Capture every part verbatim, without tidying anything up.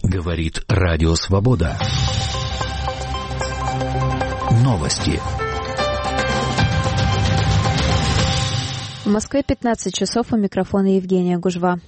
Говорит Радио Свобода. Новости. В Москве пятнадцать часов, у микрофона Евгения Гужва.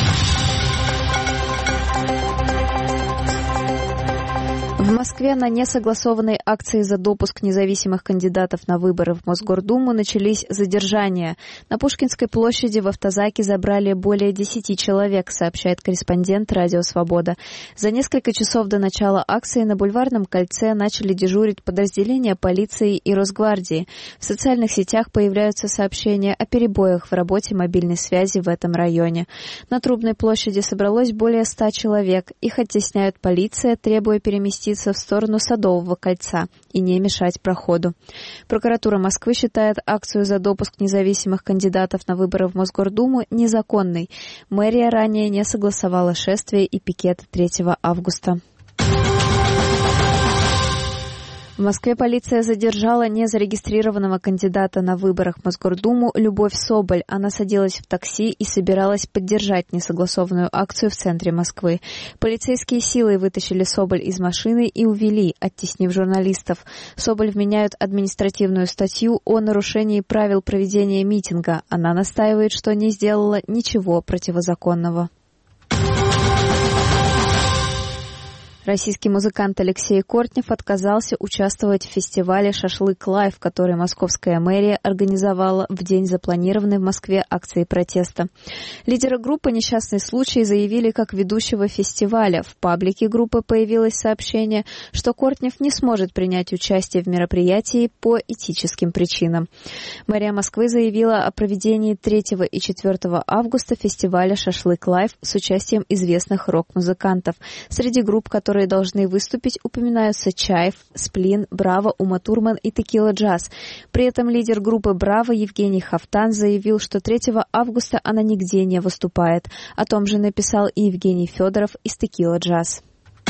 В Москве на несогласованной акции за допуск независимых кандидатов на выборы в Мосгордуму начались задержания. На Пушкинской площади в автозаке забрали более десяти человек, сообщает корреспондент Радио Свобода. За несколько часов до начала акции на Бульварном кольце начали дежурить подразделения полиции и Росгвардии. В социальных сетях появляются сообщения о перебоях в работе мобильной связи в этом районе. На Трубной площади собралось более ста человек. Их оттесняют полиция, требуя переместиться в сторону Садового кольца и не мешать проходу. Прокуратура Москвы считает акцию за допуск независимых кандидатов на выборы в Мосгордуму незаконной. Мэрия ранее не согласовала шествие и пикет третьего августа. В Москве полиция задержала незарегистрированного кандидата на выборах в Мосгордуму Любовь Соболь. Она садилась в такси и собиралась поддержать несогласованную акцию в центре Москвы. Полицейские силой вытащили Соболь из машины и увели, оттеснив журналистов. Соболь вменяют административную статью о нарушении правил проведения митинга. Она настаивает, что не сделала ничего противозаконного. Российский музыкант Алексей Кортнев отказался участвовать в фестивале «Шашлык Лайв», который московская мэрия организовала в день запланированной в Москве акции протеста. Лидеры группы «Несчастный случай» заявили как ведущего фестиваля. В паблике группы появилось сообщение, что Кортнев не сможет принять участие в мероприятии по этическим причинам. Мэрия Москвы заявила о проведении третьего и четвёртого августа фестиваля «Шашлык Лайв» с участием известных рок-музыкантов. Среди групп, которые должны выступить, упоминаются Чайф, Сплин, Браво, Ума Турман и Текила Джаз. При этом лидер группы Браво Евгений Хафтан заявил, что третьего августа она нигде не выступает. О том же написал и Евгений Федоров из Текила Джаз.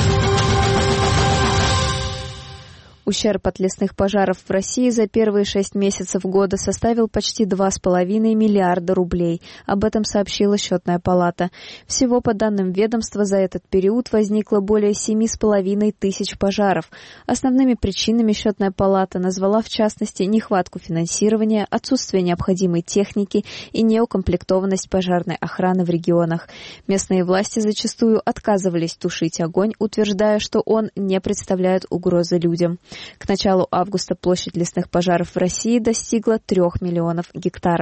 Ущерб от лесных пожаров в России за первые шесть месяцев года составил почти два с половиной миллиарда рублей. Об этом сообщила Счетная палата. Всего, по данным ведомства, за этот период возникло более семи с половиной тысяч пожаров. Основными причинами Счетная палата назвала, в частности, нехватку финансирования, отсутствие необходимой техники и неукомплектованность пожарной охраны в регионах. Местные власти зачастую отказывались тушить огонь, утверждая, что он не представляет угрозы людям. К началу августа площадь лесных пожаров в России достигла трех миллионов гектаров.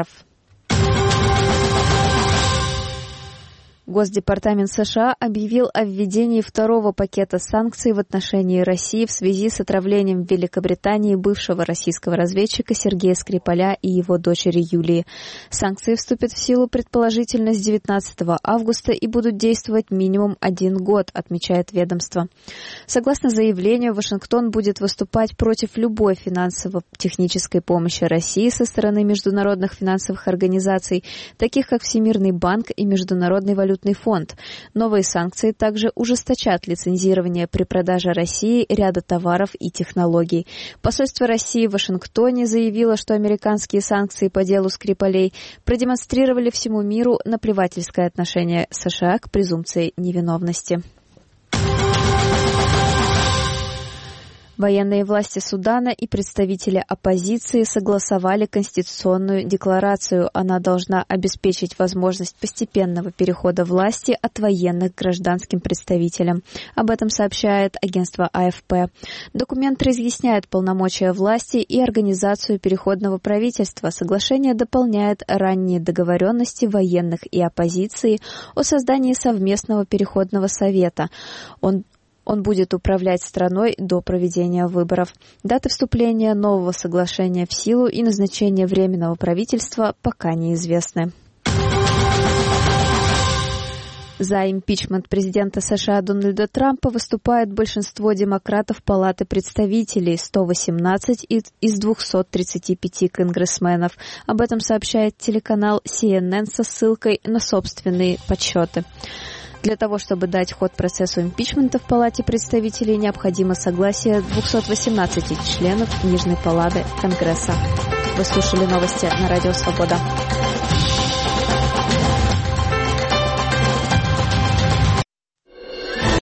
Госдепартамент США объявил о введении второго пакета санкций в отношении России в связи с отравлением в Великобритании бывшего российского разведчика Сергея Скрипаля и его дочери Юлии. Санкции вступят в силу предположительно с девятнадцатого августа и будут действовать минимум один год, отмечает ведомство. Согласно заявлению, Вашингтон будет выступать против любой финансово-технической помощи России со стороны международных финансовых организаций, таких как Всемирный банк и Международный валютный фонд. Новые санкции также ужесточат лицензирование при продаже России ряда товаров и технологий. Посольство России в Вашингтоне заявило, что американские санкции по делу Скрипалей продемонстрировали всему миру наплевательское отношение США к презумпции невиновности. Военные власти Судана и представители оппозиции согласовали конституционную декларацию. Она должна обеспечить возможность постепенного перехода власти от военных к гражданским представителям. Об этом сообщает агентство А Эф Пэ. Документ разъясняет полномочия власти и организацию переходного правительства. Соглашение дополняет ранние договоренности военных и оппозиции о создании совместного переходного совета. Он Он будет управлять страной до проведения выборов. Даты вступления нового соглашения в силу и назначения временного правительства пока неизвестны. За импичмент президента США Дональда Трампа выступает большинство демократов Палаты представителей, сто восемнадцать из двухсот тридцати пяти конгрессменов. Об этом сообщает телеканал Си Эн Эн со ссылкой на собственные подсчеты. Для того, чтобы дать ход процессу импичмента в Палате представителей, необходимо согласие двухсот восемнадцати членов Нижней палаты Конгресса. Вы слушали новости на Радио Свобода.